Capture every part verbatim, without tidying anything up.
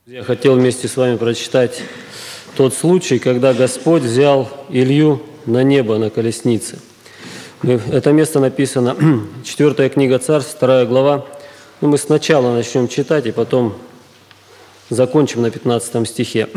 Я хотел вместе с вами прочитать тот случай, когда Господь взял Илью на небо на колеснице. Это место написано, четвёртая книга Царств, вторая глава. Ну, мы сначала начнем читать, и потом закончим на пятнадцатом стихе.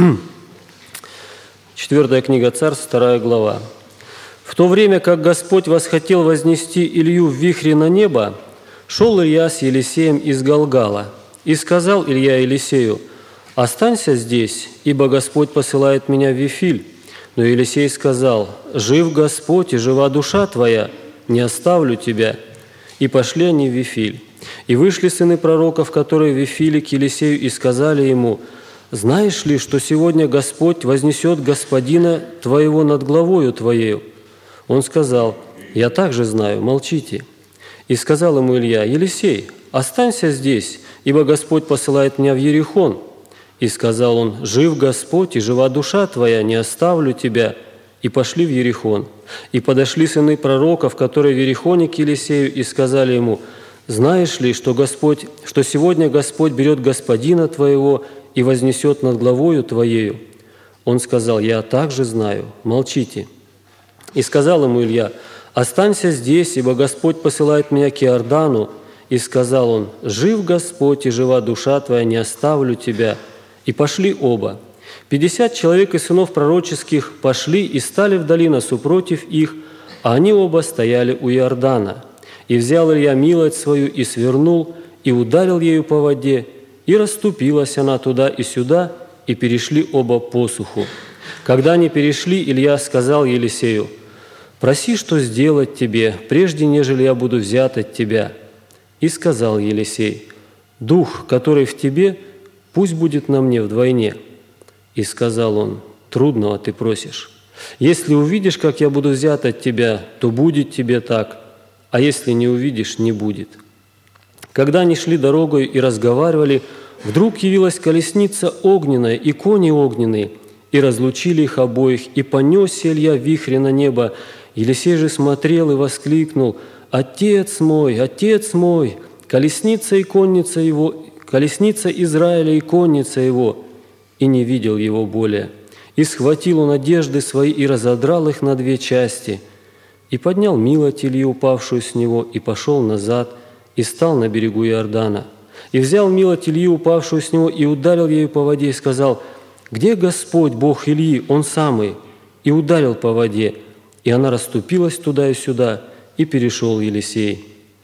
четвёртая книга Царств, вторая глава. «В то время, как Господь восхотел вознести Илью в вихре на небо, шел Илья с Елисеем из Галгала, и сказал Илья Елисею: „Останься здесь, ибо Господь посылает меня в Вифиль“. Но Елисей сказал: „Жив Господь и жива душа твоя, не оставлю тебя“. И пошли они в Вифиль. И вышли сыны пророков, которые в Вифиле, к Елисею, и сказали ему: „Знаешь ли, что сегодня Господь вознесет господина твоего над главою твоею?“ Он сказал: „Я также знаю, молчите“. И сказал ему Илья: „Елисей, останься здесь, ибо Господь посылает меня в Ерихон“. И сказал он: „Жив Господь и жива душа твоя, не оставлю тебя“. И пошли в Ерихон. И подошли сыны пророков, которые в Ерихоне, к Елисею, и сказали ему: „Знаешь ли, что Господь, что сегодня Господь берет господина твоего и вознесет над главою твоею?“ Он сказал: „Я также знаю, молчите“. И сказал ему Илья: „Останься здесь, ибо Господь посылает меня к Иордану“. И сказал он: „Жив Господь и жива душа твоя, не оставлю тебя“. И пошли оба. Пятьдесят человек из сынов пророческих пошли и стали вдали насупротив их, а они оба стояли у Иордана. И взял Илья милость свою и свернул, и ударил ею по воде, и расступилась она туда и сюда, и перешли оба посуху. Когда они перешли, Илья сказал Елисею: „Проси, что сделать тебе, прежде нежели я буду взят от тебя“. И сказал Елисей: „Дух, который в тебе, пусть будет на мне вдвойне“. И сказал он: „Трудного ты просишь. Если увидишь, как я буду взят от тебя, то будет тебе так, а если не увидишь, не будет“. Когда они шли дорогою и разговаривали, вдруг явилась колесница огненная и кони огненные, и разлучили их обоих, и понесся Илья в вихре на небо. Елисей же смотрел и воскликнул: „Отец мой, отец мой, колесница и конница его, колесница Израиля и конница его“, и не видел его более. И схватил он одежды свои и разодрал их на две части, и поднял милость Ильи, упавшую с него, и пошел назад, и стал на берегу Иордана. И взял милость Ильи, упавшую с него, и ударил ею по воде, и сказал: „Где Господь, Бог Ильи, Он самый?“ И ударил по воде, и она расступилась туда и сюда, и перешел Елисей.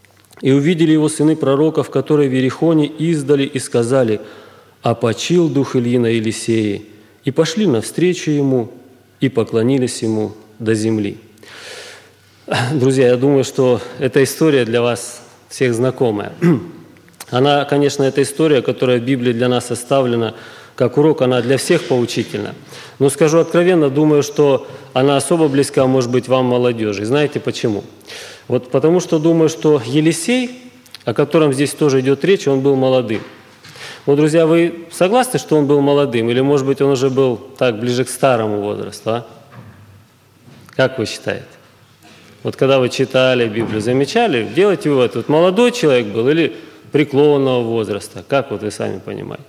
И увидели его сыны пророков, которые в Ерихоне, издали, и сказали: „Опочил дух Ильи на Елисее“. И пошли навстречу ему, и поклонились ему до земли». Друзья, я думаю, что эта история для вас всех знакомая. Она, конечно, эта история, которая в Библии для нас оставлена как урок, она для всех поучительна. Но скажу откровенно, думаю, что она особо близка, может быть, вам, молодежи. И знаете почему? Вот потому что думаю, что Елисей, о котором здесь тоже идет речь, он был молодым. Вот, друзья, вы согласны, что он был молодым? Или, может быть, он уже был так, ближе к старому возрасту? А? Как вы считаете? Вот когда вы читали Библию, замечали, делайте вывод, вот молодой человек был или преклонного возраста? Как вот вы сами понимаете?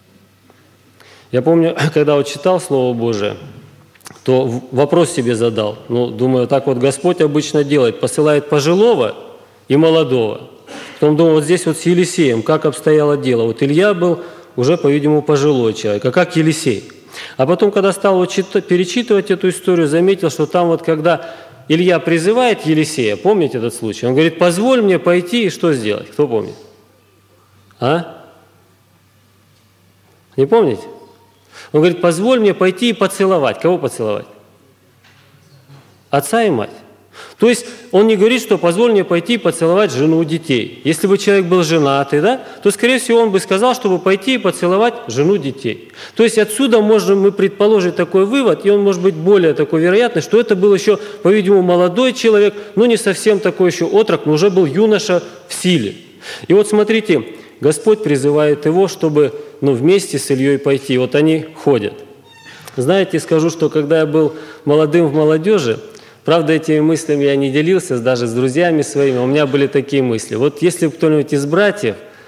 Я помню, когда вот читал Слово Божие, то вопрос себе задал. Ну, думаю, так вот Господь обычно делает, посылает пожилого и молодого. Потом думал, вот здесь вот с Елисеем, как обстояло дело. Вот Илья был уже, по-видимому, пожилой человек, а как Елисей? А потом, когда стал вот читать, перечитывать эту историю, заметил, что там вот, когда Илья призывает Елисея, помните этот случай? Он говорит: „Позволь мне пойти и что сделать?“ Кто помнит? А? Не помните? Он говорит: „Позволь мне пойти и поцеловать“. Кого поцеловать? Отца и мать. То есть он не говорит, что «позволь мне пойти и поцеловать жену, детей». Если бы человек был женатый, да, то, скорее всего, он бы сказал, чтобы пойти и поцеловать жену, детей. То есть отсюда можем мы предположить такой вывод, и он может быть более такой вероятный, что это был еще, по-видимому, молодой человек, но не совсем такой еще отрок, но уже был юноша в силе. И вот смотрите, Господь призывает его, чтобы ну, вместе с Ильей пойти. Вот они ходят. Знаете, скажу, что когда я был молодым в молодежи, правда, этими мыслями я не делился даже с друзьями своими, у меня были такие мысли. Вот если бы кто-нибудь из братьев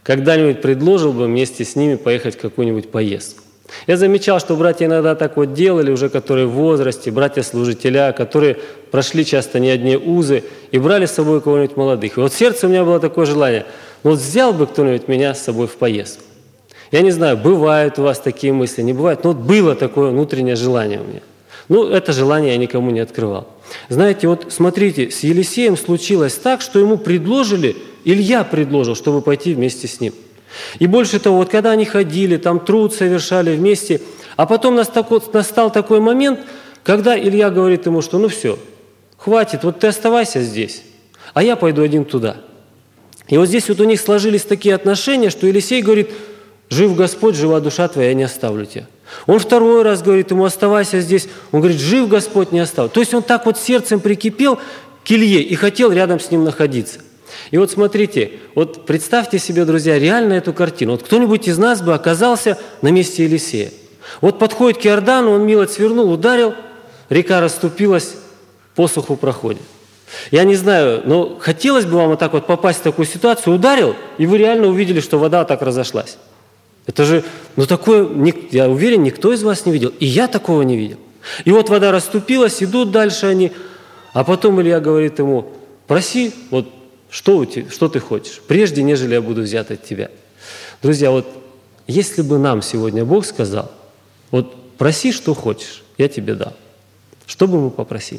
когда-нибудь предложил бы вместе с ними поехать в какую-нибудь поездку. Я замечал, что братья иногда так вот делали, уже которые в возрасте, братья-служителя, которые прошли часто не одни узы и брали с собой кого-нибудь молодых. И вот в сердце у меня было такое желание, ну вот взял бы кто-нибудь меня с собой в поездку. Я не знаю, бывают у вас такие мысли, не бывает, но вот было такое внутреннее желание у меня. Ну, это желание я никому не открывал. Знаете, вот смотрите, с Елисеем случилось так, что ему предложили, Илья предложил, чтобы пойти вместе с ним. И больше того, вот когда они ходили, там труд совершали вместе, а потом настал такой момент, когда Илья говорит ему, что ну все, хватит, вот ты оставайся здесь, а я пойду один туда. И вот здесь вот у них сложились такие отношения, что Елисей говорит: жив Господь, жива душа твоя, я не оставлю тебя. Он второй раз говорит ему: оставайся здесь. Он говорит: жив Господь, не оставлю. То есть он так вот сердцем прикипел к Илье и хотел рядом с ним находиться. И вот смотрите, вот представьте себе, друзья, реально эту картину. Вот кто-нибудь из нас бы оказался на месте Елисея. Вот подходит к Иордану, он мило свернул, ударил, река расступилась, посуху проходит. Я не знаю, но хотелось бы вам вот так вот попасть в такую ситуацию, ударил, и вы реально увидели, что вода так разошлась. Это же, ну такое, я уверен, никто из вас не видел, и я такого не видел. И вот вода расступилась, идут дальше они, а потом Илья говорит ему: проси, вот что, у тебя, что ты хочешь, прежде, нежели я буду взят от тебя. Друзья, вот если бы нам сегодня Бог сказал: вот проси, что хочешь, я тебе дам, что бы мы попросили?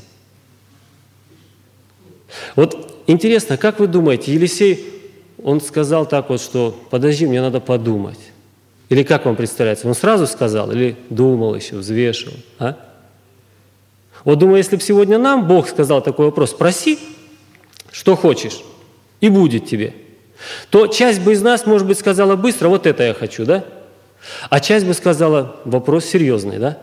Вот интересно, как вы думаете, Елисей, он сказал так вот, что подожди, мне надо подумать. Или как вам представляется, он сразу сказал или думал еще, взвешивал? А? Вот думаю, если бы сегодня нам Бог сказал такой вопрос: проси, что хочешь, и будет тебе, то часть бы из нас, может быть, сказала быстро: вот это я хочу, да? А часть бы сказала: вопрос серьезный, да?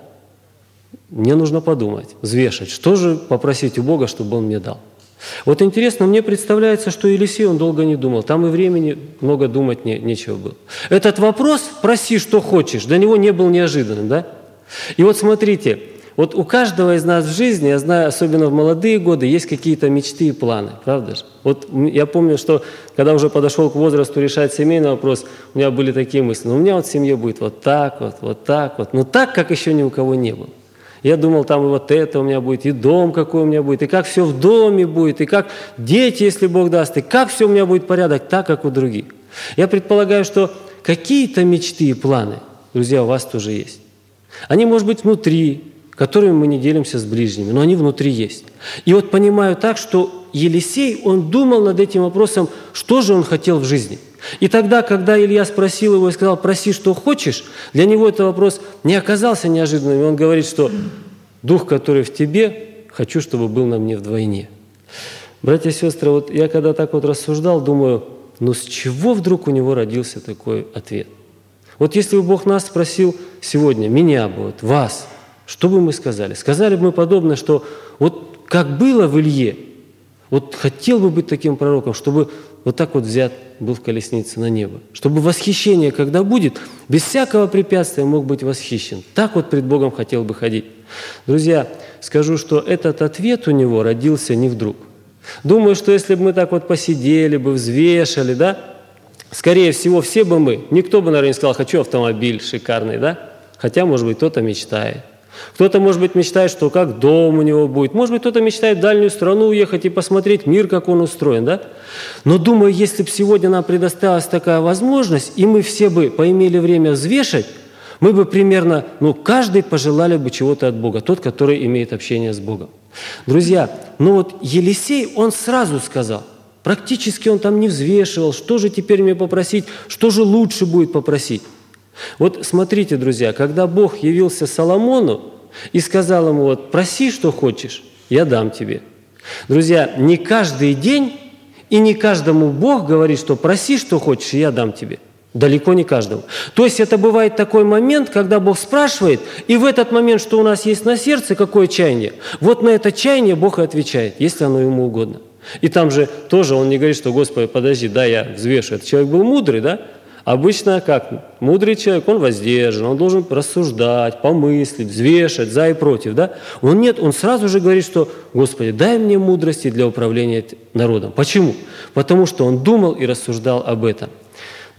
Мне нужно подумать, взвешать, что же попросить у Бога, чтобы Он мне дал. Вот интересно, мне представляется, что Елисей, он долго не думал. Там и времени много думать не, нечего было. Этот вопрос «проси, что хочешь» для него не был неожиданным, да? И вот смотрите, вот у каждого из нас в жизни, я знаю, особенно в молодые годы, есть какие-то мечты и планы, правда же? Вот я помню, что когда уже подошел к возрасту решать семейный вопрос, у меня были такие мысли: ну, у меня вот в семье будет вот так вот, вот так вот, но так, как еще ни у кого не было. Я думал, там и вот это у меня будет, и дом какой у меня будет, и как все в доме будет, и как дети, если Бог даст, и как все у меня будет порядок, так, как у других. Я предполагаю, что какие-то мечты и планы, друзья, у вас тоже есть. Они, может быть, внутри, которыми мы не делимся с ближними, но они внутри есть. И вот понимаю так, что Елисей, он думал над этим вопросом, что же он хотел в жизни. И тогда, когда Илья спросил его и сказал: проси, что хочешь, для него этот вопрос не оказался неожиданным. И он говорит, что дух, который в тебе, хочу, чтобы был на мне вдвойне. Братья и сестры, вот я когда так вот рассуждал, думаю, ну с чего вдруг у него родился такой ответ? Вот если бы Бог нас спросил сегодня, меня бы, вот, вас, что бы мы сказали? Сказали бы мы подобное, что вот как было в Илье, вот хотел бы быть таким пророком, чтобы вот так вот взят был в колеснице на небо. Чтобы восхищение, когда будет, без всякого препятствия мог быть восхищен. Так вот пред Богом хотел бы ходить. Друзья, скажу, что этот ответ у него родился не вдруг. Думаю, что если бы мы так вот посидели бы, взвешали, да, скорее всего, все бы мы, никто бы, наверное, не сказал: хочу автомобиль шикарный, да? Хотя, может быть, кто-то мечтает. Кто-то, может быть, мечтает, что как дом у него будет. Может быть, кто-то мечтает в дальнюю страну уехать и посмотреть мир, как он устроен, да? Но думаю, если бы сегодня нам предоставилась такая возможность, и мы все бы поимели время взвешать, мы бы примерно, ну, каждый пожелали бы чего-то от Бога, тот, который имеет общение с Богом. Друзья, ну вот Елисей, он сразу сказал, практически он там не взвешивал, что же теперь мне попросить, что же лучше будет попросить. Вот смотрите, друзья, когда Бог явился Соломону и сказал ему: вот проси, что хочешь, я дам тебе. Друзья, не каждый день и не каждому Бог говорит, что проси, что хочешь, и я дам тебе. Далеко не каждому. То есть это бывает такой момент, когда Бог спрашивает, и в этот момент, что у нас есть на сердце, какое чаяние, вот на это чаяние Бог и отвечает, если оно ему угодно. И там же тоже он не говорит, что: Господи, подожди, да, я взвешу. Этот человек был мудрый, да? Обычно как? Мудрый человек, он воздержан, он должен рассуждать, помыслить, взвешивать за и против, да? Он нет, он сразу же говорит, что: Господи, дай мне мудрости для управления народом. Почему? Потому что он думал и рассуждал об этом.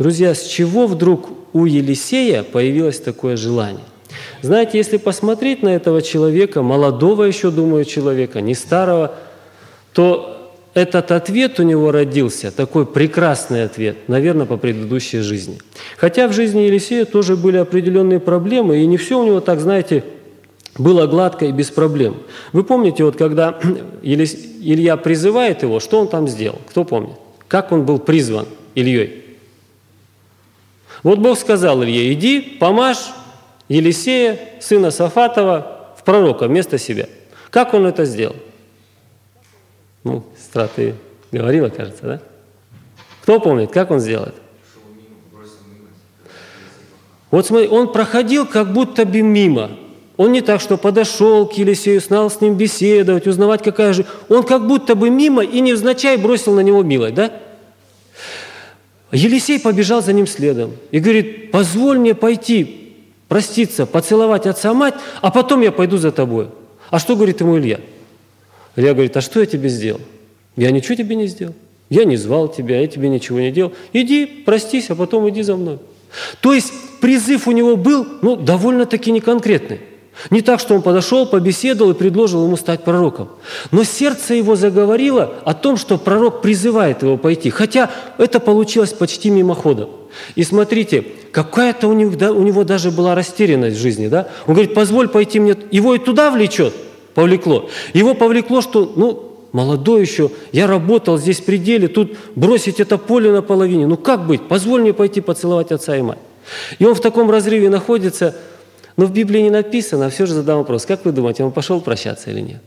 Друзья, с чего вдруг у Елисея появилось такое желание? Знаете, если посмотреть на этого человека, молодого еще, думаю, человека, не старого, то этот ответ у него родился, такой прекрасный ответ, наверное, по предыдущей жизни. Хотя в жизни Елисея тоже были определенные проблемы, и не все у него так, знаете, было гладко и без проблем. Вы помните, вот когда Илья призывает его, что он там сделал? Кто помнит? Как он был призван Ильей? Вот Бог сказал Илье: иди, помажь Елисея, сына Сафатова, в пророка вместо себя. Как он это сделал? Ну, сестра, ты говорила, кажется, да? Кто помнит, как он сделал это? Вот смотри, он проходил как будто бы мимо. Он не так, что подошел к Елисею, стал с ним беседовать, узнавать, какая же... Он как будто бы мимо и невзначай бросил на него милость, да? Елисей побежал за ним следом и говорит: позволь мне пойти проститься, поцеловать отца-мать, а потом я пойду за тобой. А что говорит ему Илья? Илья говорит: а что я тебе сделал? Я ничего тебе не сделал. Я не звал тебя, я тебе ничего не делал. Иди, простись, а потом иди за мной. То есть призыв у него был, ну, довольно-таки неконкретный. Не так, что он подошел, побеседовал и предложил ему стать пророком. Но сердце его заговорило о том, что пророк призывает его пойти. Хотя это получилось почти мимоходом. И смотрите, какая-то у него, да, у него даже была растерянность в жизни. Да? Он говорит: позволь пойти мне. Его и туда влечет, повлекло. Его повлекло, что, ну, молодой еще, я работал здесь в пределе, тут бросить это поле наполовине. Ну как быть? Позволь мне пойти поцеловать отца и мать. И он в таком разрыве находится. Но в Библии не написано, а все же задам вопрос. Как вы думаете, он пошел прощаться или нет?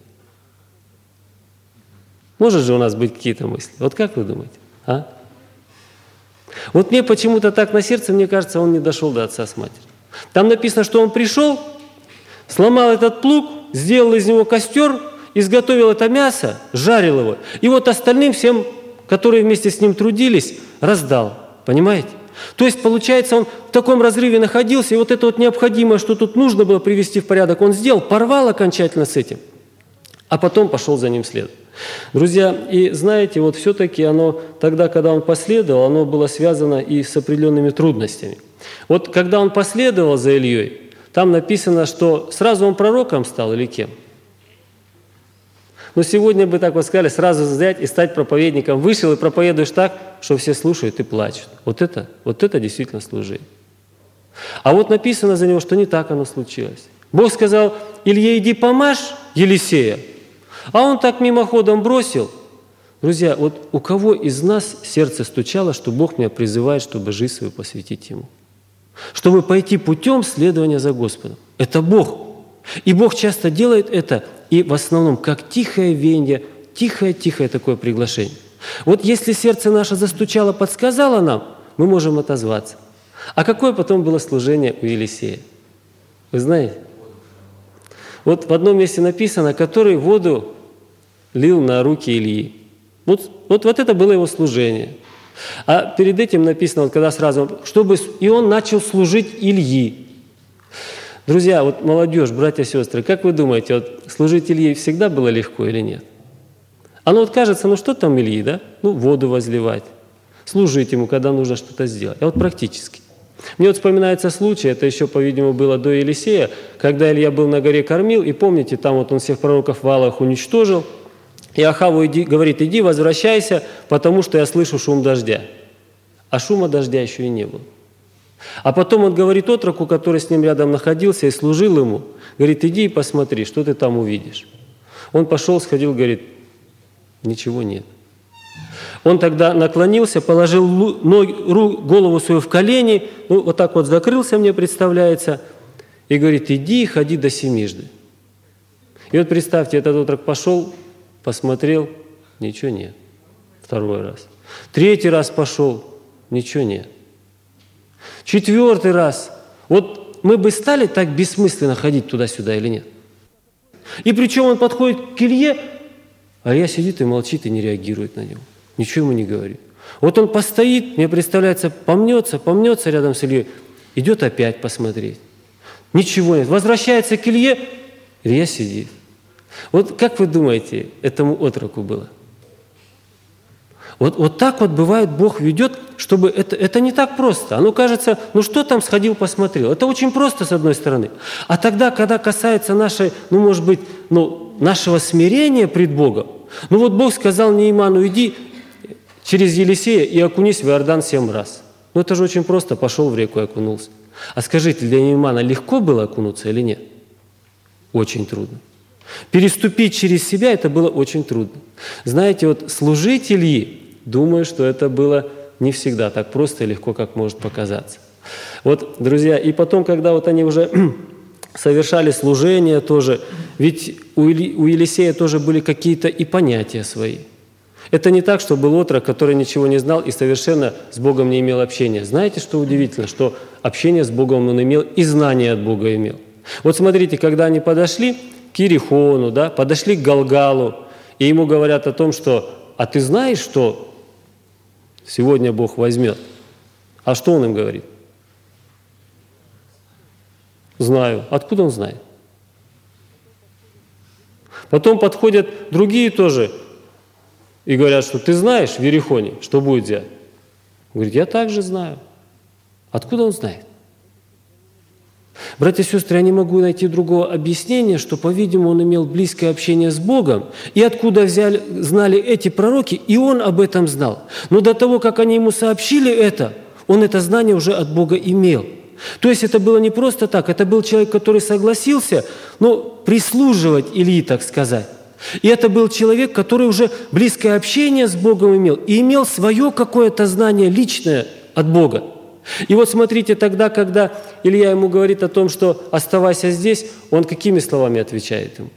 Может же у нас быть какие-то мысли? Вот как вы думаете? А? Вот мне почему-то так на сердце, мне кажется, он не дошел до отца с матерью. Там написано, что он пришел, сломал этот плуг, сделал из него костер, изготовил это мясо, жарил его. И вот остальным всем, которые вместе с ним трудились, раздал. Понимаете? То есть, получается, он в таком разрыве находился, и вот это вот необходимое, что тут нужно было привести в порядок, он сделал, порвал окончательно с этим, а потом пошел за ним следом. Друзья, и знаете, вот все-таки оно, тогда, когда он последовал, оно было связано и с определенными трудностями. Вот когда он последовал за Ильей, там написано, что сразу он пророком стал или кем? Но сегодня бы так вот сказали, сразу взять и стать проповедником. Вышел и проповедуешь так, что все слушают и плачут. Вот это, вот это действительно служение. А вот написано за него, что не так оно случилось. Бог сказал: Илья, иди помажь Елисея. А он так мимоходом бросил. Друзья, вот у кого из нас сердце стучало, что Бог меня призывает, чтобы жизнь свою посвятить Ему? Чтобы пойти путем следования за Господом. Это Бог. И Бог часто делает это, и в основном как тихое веяние, тихое-тихое такое приглашение. Вот если сердце наше застучало, подсказало нам, мы можем отозваться. А какое потом было служение у Елисея? Вы знаете? Вот в одном месте написано, который воду лил на руки Ильи. Вот, вот, вот это было его служение. А перед этим написано, вот когда сразу, чтобы и он начал служить Ильи. Друзья, вот молодежь, братья и сестры, как вы думаете, вот служить Илье всегда было легко или нет? Оно вот кажется, ну что там Ильи, да? Ну, воду возливать, служить ему, когда нужно что-то сделать. А вот практически. Мне вот вспоминается случай, это еще, по-видимому, было до Елисея, когда Илья был на горе Кормил, и помните, там вот он всех пророков Ваалах уничтожил, и Ахаву иди, говорит: иди, возвращайся, потому что я слышу шум дождя. А шума дождя еще и не было. А потом он говорит отроку, который с ним рядом находился и служил ему, говорит: иди и посмотри, что ты там увидишь. Он пошел, сходил, говорит: ничего нет. Он тогда наклонился, положил ноги, голову свою в колени, ну, вот так вот закрылся, мне представляется, и говорит: иди и ходи до семижды. И вот представьте, этот отрок пошел, посмотрел, ничего нет. Второй раз. Третий раз пошел, ничего нет. Четвертый раз. Вот мы бы стали так бессмысленно ходить туда-сюда или нет? И причем он подходит к Илье, а Илья сидит и молчит и не реагирует на него. Ничего ему не говорит. Вот он постоит, мне представляется, помнется, помнется рядом с Ильей, идет опять посмотреть. Ничего нет. Возвращается к Илье, Илья сидит. Вот как вы думаете, этому отроку было? Вот, вот так вот бывает, Бог ведет, чтобы это, это не так просто. Оно кажется, ну что там сходил, посмотрел. Это очень просто, с одной стороны. А тогда, когда касается нашей, ну может быть, ну, нашего смирения пред Богом, ну вот Бог сказал Нейману: иди через Елисея и окунись в Иордан семь раз. Ну это же очень просто, пошел в реку и окунулся. А скажите, для Неймана легко было окунуться или нет? Очень трудно. Переступить через себя – это было очень трудно. Знаете, вот служить Ильи, думаю, что это было не всегда так просто и легко, как может показаться. Вот, друзья, и потом, когда вот они уже совершали служение тоже, ведь у, Или, у Елисея тоже были какие-то и понятия свои. Это не так, что был отрок, который ничего не знал и совершенно с Богом не имел общения. Знаете, что удивительно? Что общение с Богом он имел и знание от Бога имел. Вот смотрите, когда они подошли к Иерихону, да, подошли к Галгалу, и ему говорят о том, что «а ты знаешь, что сегодня Бог возьмет?» А что он им говорит? «Знаю». Откуда он знает? Потом подходят другие тоже и говорят, что «ты знаешь в Иерихоне, что будет взять?» Он говорит: «Я также знаю». Откуда он знает? Братья и сестры, я не могу найти другого объяснения, что, по-видимому, он имел близкое общение с Богом, и откуда взяли, знали эти пророки, и он об этом знал. Но до того, как они ему сообщили это, он это знание уже от Бога имел. То есть это было не просто так, это был человек, который согласился, ну, прислуживать Илии, так сказать. И это был человек, который уже близкое общение с Богом имел, и имел свое какое-то знание личное от Бога. И вот смотрите, тогда, когда Илья ему говорит о том, что «оставайся здесь», он какими словами отвечает ему?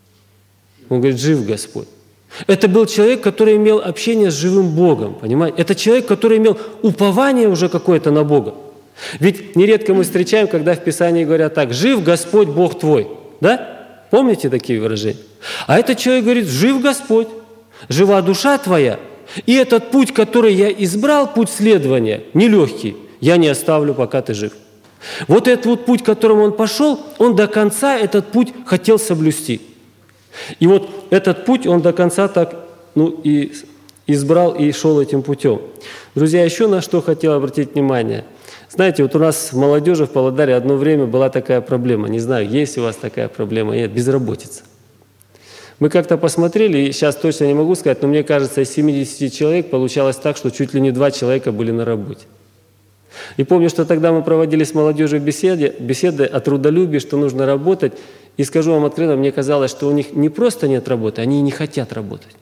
Он говорит: «Жив Господь». Это был человек, который имел общение с живым Богом, понимаете? Это человек, который имел упование уже какое-то на Бога. Ведь нередко мы встречаем, когда в Писании говорят так: «Жив Господь Бог твой». Да? Помните такие выражения? А этот человек говорит: «Жив Господь, жива душа твоя, и этот путь, который я избрал, путь следования, нелегкий, я не оставлю, пока ты жив». Вот этот вот путь, которым он пошел, он до конца этот путь хотел соблюсти. И вот этот путь он до конца так, ну, и избрал, и шел этим путем. Друзья, еще на что хотел обратить внимание. Знаете, вот у нас в молодежи в Павлодаре одно время была такая проблема. Не знаю, есть у вас такая проблема, нет, безработица. Мы как-то посмотрели, и сейчас точно не могу сказать, но мне кажется, из семидесяти человек получалось так, что чуть ли не два человека были на работе. И помню, что тогда мы проводили с молодежью беседы, беседы о трудолюбии, что нужно работать. И скажу вам откровенно, мне казалось, что у них не просто нет работы, они и не хотят работать.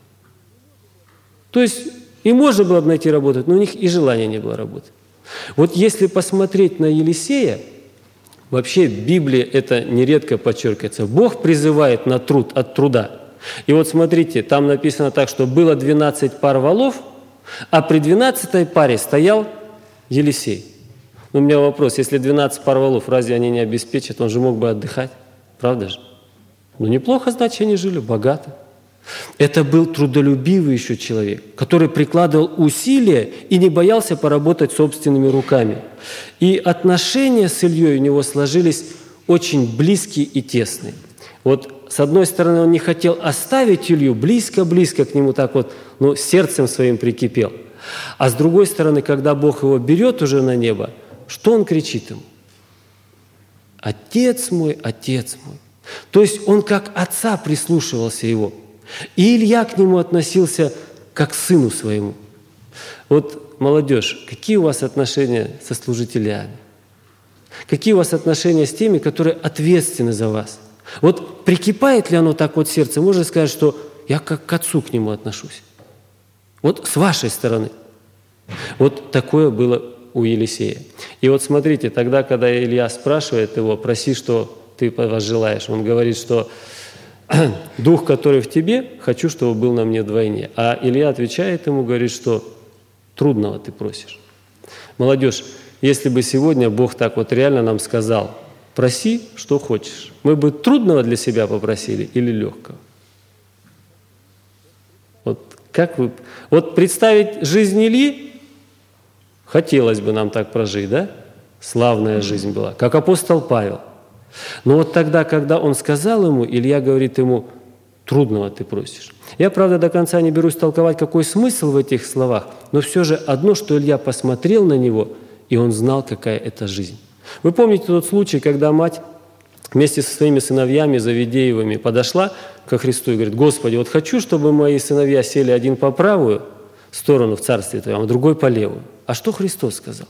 То есть им можно было бы найти работу, но у них и желания не было работать. Вот если посмотреть на Елисея, вообще в Библии это нередко подчеркивается. Бог призывает на труд от труда. И вот смотрите, там написано так, что было двенадцать пар валов, а при двенадцатой паре стоял Елисей. У меня вопрос: если двенадцать пар валов, разве они не обеспечат? Он же мог бы отдыхать, правда же? Ну неплохо, значит, они жили, богато. Это был трудолюбивый еще человек, который прикладывал усилия и не боялся поработать собственными руками. И отношения с Ильей у него сложились очень близкие и тесные. Вот с одной стороны, он не хотел оставить Илью, близко-близко к нему так вот, ну, сердцем своим прикипел. А с другой стороны, когда Бог его берет уже на небо, что он кричит ему? «Отец мой, отец мой». То есть он как отца прислушивался его. И Илья к нему относился как к сыну своему. Вот, молодежь, какие у вас отношения со служителями? Какие у вас отношения с теми, которые ответственны за вас? Вот прикипает ли оно так вот в сердце? Можно сказать, что я как к отцу к нему отношусь. Вот с вашей стороны. Вот такое было у Елисея. И вот смотрите, тогда, когда Илья спрашивает его: «Проси, что ты возжелаешь», он говорит, что «Дух, который в тебе, хочу, чтобы был на мне вдвойне». А Илья отвечает ему, говорит, что трудного ты просишь. Молодежь, если бы сегодня Бог так вот реально нам сказал: «Проси, что хочешь», мы бы трудного для себя попросили или легкого? Вот как вы... Вот представить жизнь Ильи, хотелось бы нам так прожить, да? Славная жизнь была, как апостол Павел. Но вот тогда, когда он сказал ему, Илья говорит ему: трудного ты просишь. Я, правда, до конца не берусь толковать, какой смысл в этих словах, но все же одно, что Илья посмотрел на него, и он знал, какая это жизнь. Вы помните тот случай, когда мать вместе со своими сыновьями Завидеевыми подошла ко Христу и говорит: «Господи, вот хочу, чтобы мои сыновья сели один по правую сторону в Царстве Твоем, а другой по левую». А что Христос сказал?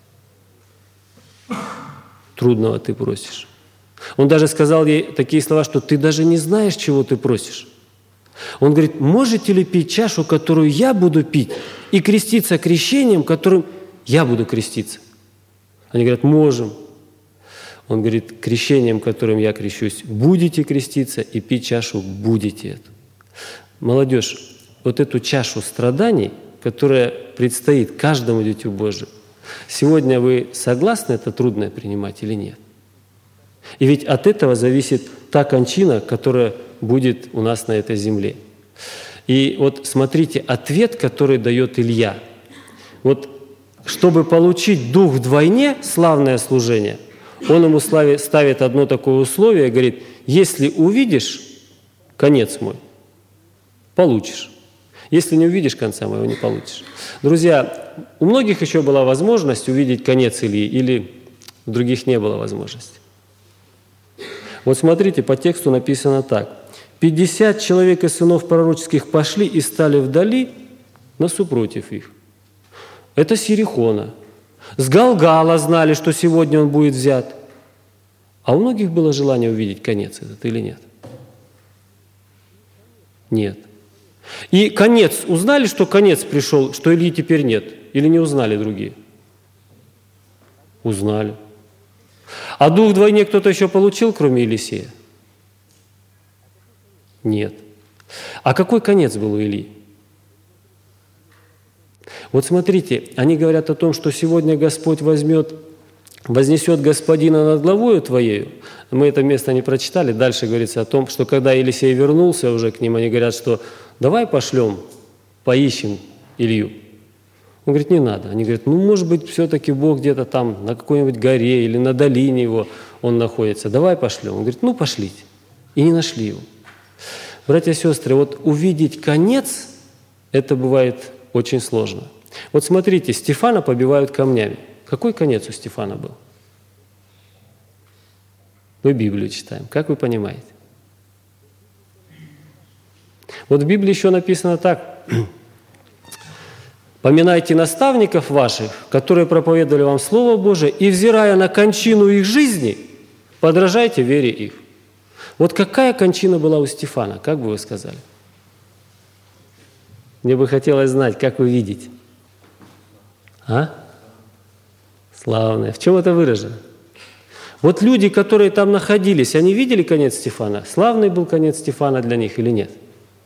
Трудного ты просишь. Он даже сказал ей такие слова, что ты даже не знаешь, чего ты просишь. Он говорит: можете ли пить чашу, которую я буду пить, и креститься крещением, которым я буду креститься? Они говорят: можем. Он говорит: крещением, которым я крещусь, будете креститься, и пить чашу будете эту. Молодежь, вот эту чашу страданий, которая предстоит каждому дитю Божию, сегодня вы согласны это трудное принимать или нет? И ведь от этого зависит та кончина, которая будет у нас на этой земле. И вот смотрите, ответ, который дает Илья. Вот чтобы получить дух вдвойне, славное служение, он ему ставит одно такое условие, говорит: если увидишь конец мой, получишь. Если не увидишь конца моего, не получишь. Друзья, у многих еще была возможность увидеть конец Ильи, или у других не было возможности. Вот смотрите, по тексту написано так. «Пятьдесят человек из сынов пророческих пошли и стали вдали, на супротив их». Это с Иерихона. С Галгала знали, что сегодня он будет взят. А у многих было желание увидеть конец этот или нет? Нет. И конец, узнали, что конец пришел, что Ильи теперь нет? Или не узнали другие? Узнали. А дух вдвойне кто-то еще получил, кроме Елисея? Нет. А какой конец был у Илии? Вот смотрите, они говорят о том, что сегодня Господь возьмет, вознесет Господина над главою твоею. Мы это место не прочитали. Дальше говорится о том, что когда Елисей вернулся уже к ним, они говорят, что давай пошлем, поищем Илью. Он говорит: не надо. Они говорят: ну, может быть, все-таки Бог где-то там на какой-нибудь горе или на долине его он находится. Давай пошлем. Он говорит: ну, пошлите. И не нашли его. Братья и сестры, вот увидеть конец, это бывает очень сложно. Вот смотрите, Стефана побивают камнями. Какой конец у Стефана был? Мы Библию читаем. Как вы понимаете? Вот в Библии еще написано так: «Поминайте наставников ваших, которые проповедовали вам Слово Божие, и, взирая на кончину их жизни, подражайте вере их». Вот какая кончина была у Стефана, как бы вы сказали? Мне бы хотелось знать, как вы видите. А? Славное. В чем это выражено? Вот люди, которые там находились, они видели конец Стефана? Славный был конец Стефана для них или нет?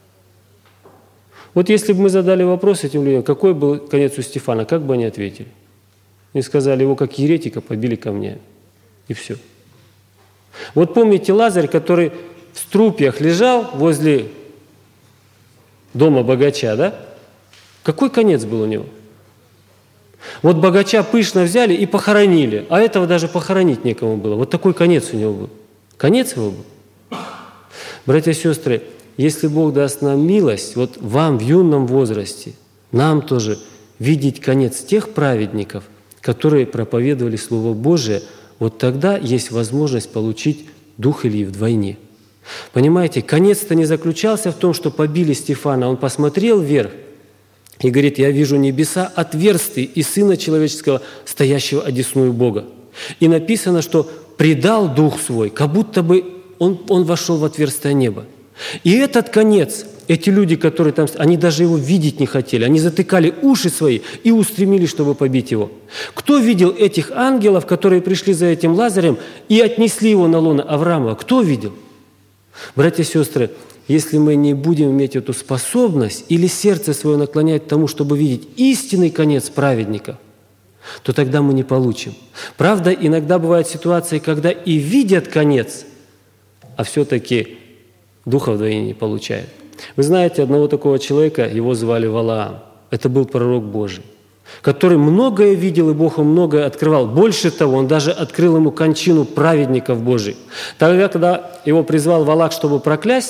Вот если бы мы задали вопрос этим людям, какой был конец у Стефана, как бы они ответили? Они сказали: его как еретика побили камнями. И все. Вот помните Лазарь, который в струпьях лежал возле дома богача, да? Какой конец был у него? Вот богача пышно взяли и похоронили, а этого даже похоронить некому было. Вот такой конец у него был. Конец его был. Братья и сестры, если Бог даст нам милость, вот вам в юном возрасте, нам тоже видеть конец тех праведников, которые проповедовали Слово Божие, вот тогда есть возможность получить дух Илии вдвойне. Понимаете, конец-то не заключался в том, что побили Стефана. Он посмотрел вверх и говорит: «Я вижу небеса отверстые и Сына Человеческого, стоящего одесную Бога». И написано, что предал дух свой, как будто бы он, он вошел в отверстие неба. И этот конец, эти люди, которые там, они даже его видеть не хотели. Они затыкали уши свои и устремились, чтобы побить его. Кто видел этих ангелов, которые пришли за этим Лазарем и отнесли его на лоно Авраама? Кто видел? Братья и сестры, если мы не будем иметь эту способность или сердце свое наклонять к тому, чтобы видеть истинный конец праведника, то тогда мы не получим. Правда, иногда бывают ситуации, когда и видят конец, а все-таки духа вдвойне не получают. Вы знаете одного такого человека, его звали Валаам. Это был пророк Божий, который многое видел, и Бог ему многое открывал. Больше того, он даже открыл ему кончину праведников Божьих. Тогда, когда его призвал Валак, чтобы проклясть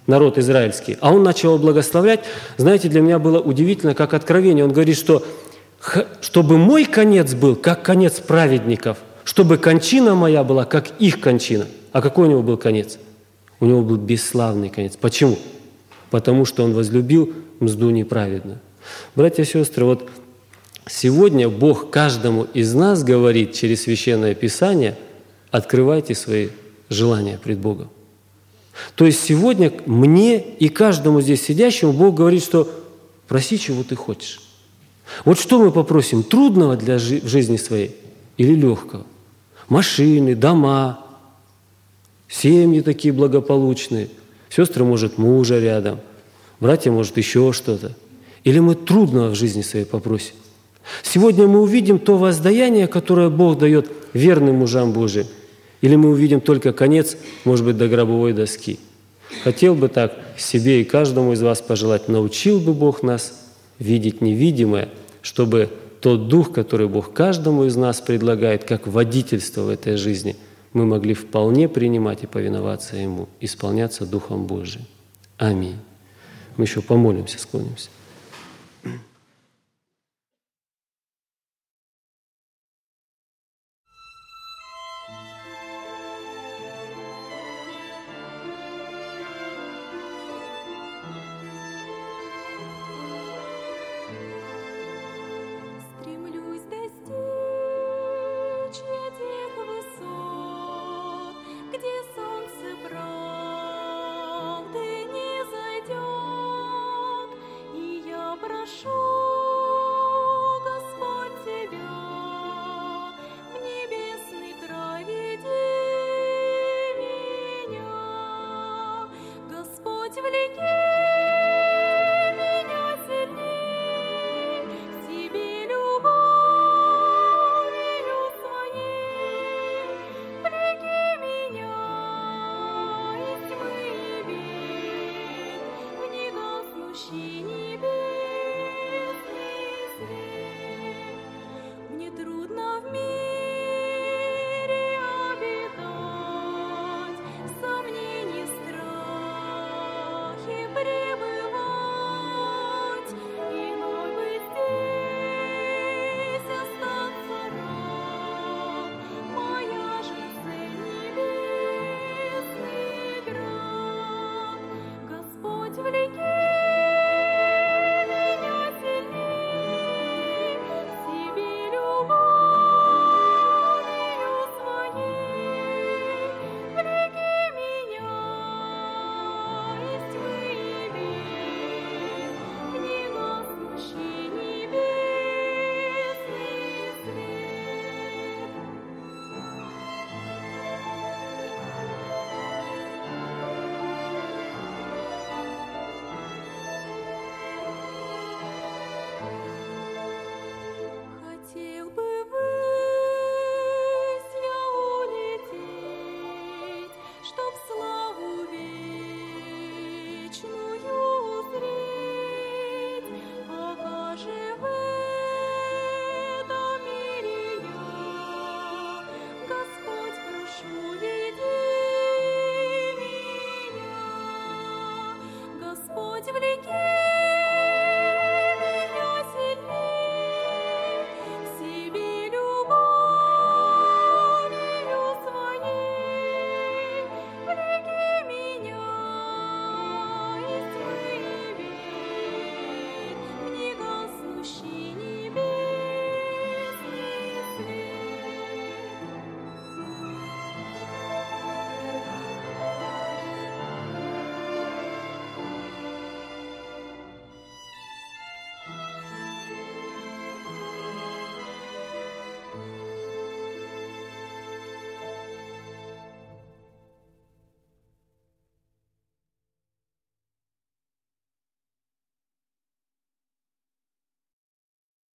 народ израильский, а он начал благословлять. Знаете, для меня было удивительно, как откровение. Он говорит, что чтобы мой конец был, как конец праведников, чтобы кончина моя была, как их кончина. А какой у него был конец? У него был бесславный конец. Почему? Потому что он возлюбил мзду неправедную. Братья и сестры, вот сегодня Бог каждому из нас говорит через Священное Писание: открывайте свои желания пред Богом. То есть сегодня мне и каждому здесь сидящему Бог говорит, что проси, чего ты хочешь. Вот что мы попросим? Трудного для жи- в жизни своей или легкого? Машины, дома, семьи такие благополучные. Сестры, может, мужа рядом. Братья, может, еще что-то. Или мы трудного в жизни своей попросим? Сегодня мы увидим то воздаяние, которое Бог дает верным мужам Божиим. Или мы увидим только конец, может быть, до гробовой доски. Хотел бы так себе и каждому из вас пожелать: научил бы Бог нас видеть невидимое, чтобы тот дух, который Бог каждому из нас предлагает, как водительство в этой жизни, мы могли вполне принимать и повиноваться Ему, исполняться Духом Божиим. Аминь. Мы еще помолимся, склонимся.